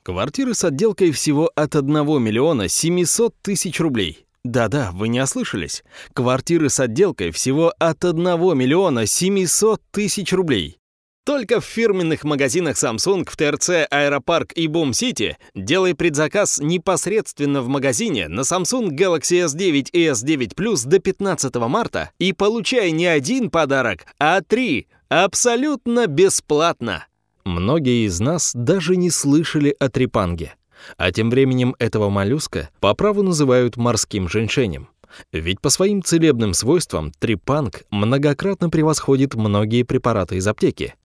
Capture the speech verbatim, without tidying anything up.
Квартиры с отделкой всего от одного миллиона семисот тысяч рублей. Да-да, вы не ослышались. Квартиры с отделкой всего от одного миллиона семисот тысяч рублей. Только в фирменных магазинах Samsung в ТРЦ Аэропарк и Бум-Сити делай предзаказ непосредственно в магазине на Samsung Galaxy эс девять и эс девять плюс до пятнадцатого марта и получай не один подарок, а три абсолютно бесплатно. Многие из нас даже не слышали о трепанге. А тем временем этого моллюска по праву называют морским женьшенем. Ведь по своим целебным свойствам трепанг многократно превосходит многие препараты из аптеки.